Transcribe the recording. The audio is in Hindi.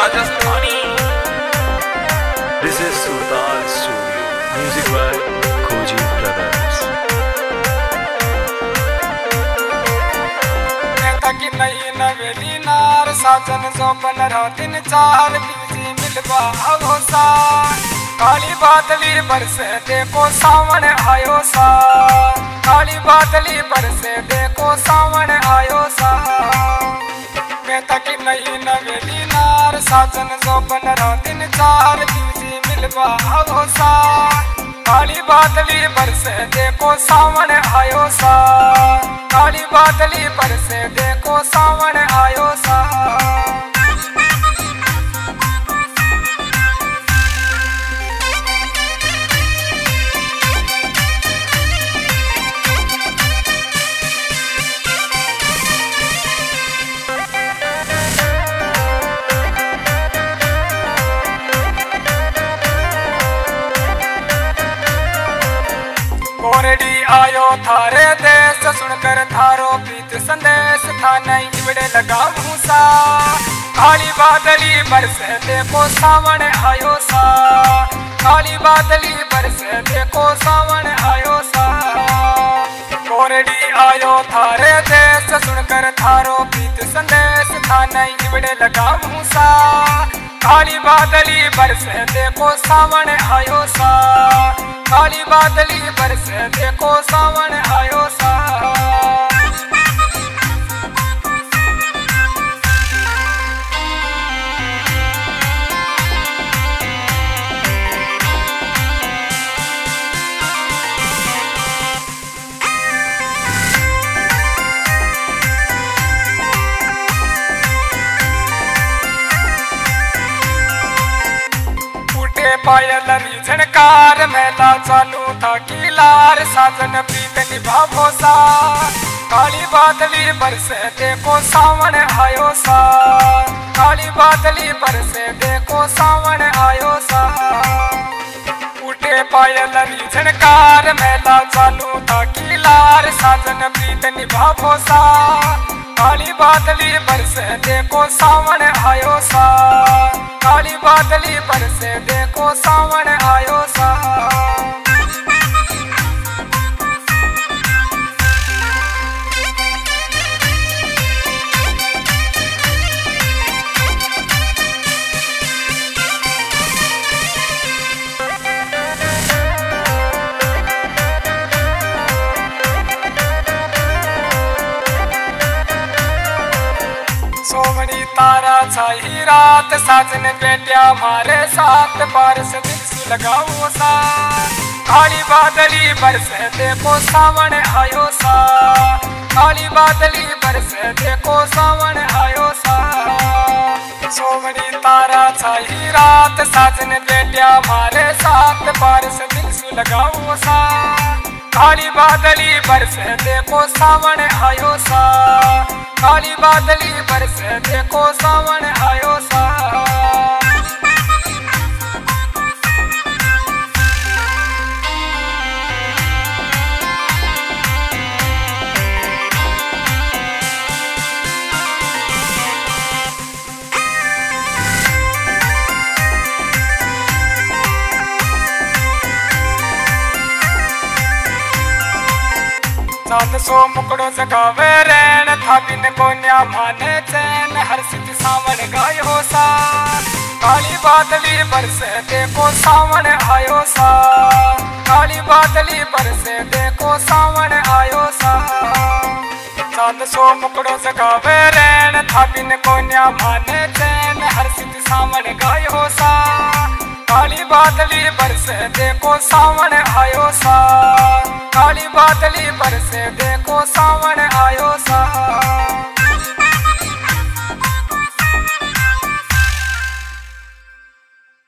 Rajasthani. This is Surtaal Studio. Music by Koji Brothers. की नई नवेली नार साजन जो बन दिन चार बीजी मिलवा अवसा काली बादली बरसे देखो सावन आयो सा काली बादली बरसे देखो सावन आयो सा मैं तकी नई नवेली नार साजन जो बन दिन चार बीजी मिलवा अवसा काली बादली बरसे देखो सावन आयो सा काली बादली बरसे देखो सावन आयो सा कोरडी आयो थारे देश सुनकर थारो प्रीत संदेश था नहीं इबड़े लगा भूसा काली बादली बरसे देखो सावन आयो सा काली बादली बरसे देखो सावन आयो सा कोरडी आयो थारे देश सुनकर थारो प्रीत संदेश था नहीं इबड़े लगा भूसा काली बादली बरसे देखो सावन आयो सा काली बादली बरसे देखो सावन आयो सा पायल झनकार मेला चालू था किलार साजन प्रीत निभावो सा काली बादली बरसे देखो सावन आयो सा काली बादली बरसे देखो सावन आयो सा उठे पायल झनकार मेला चालू था किलार साजन प्रीत निभावो सा काली बादली बरसे देखो सावन आयो सा काली बादली बरसे देखो सावन आयो सा सोमनी तारा छाई रात साजन बेटिया हमारे साथ बारिश दिल से लगाओ सा काली बादली बरसे देखो सावन आयो सा काली बादली बरसे देखो सावन आयो सा सोमनी तारा छाई रात साजन बेटिया हमारे साथ बारिश दिल से लगाओ सा काली बादली बरसे देखो सावन आयो सा काली बादली बरसे देखो सावन आयो सा चांद सो मुकड़ो जगावे रैन था बिन कोन्या माने चैन हर सिद्ध सावन गायो सा काली बादली बरसे देखो सावन आयो सा काली बादली बरसे देखो सावन आयो सा चांद सो मुकड़ो जगावे रैन था बिन कोन्या माने चैन हर सिद्ध सावन गायो सा काली बादली बरसे देखो सावन आयो सा काली बादली बरसे देखो सावन आयो सा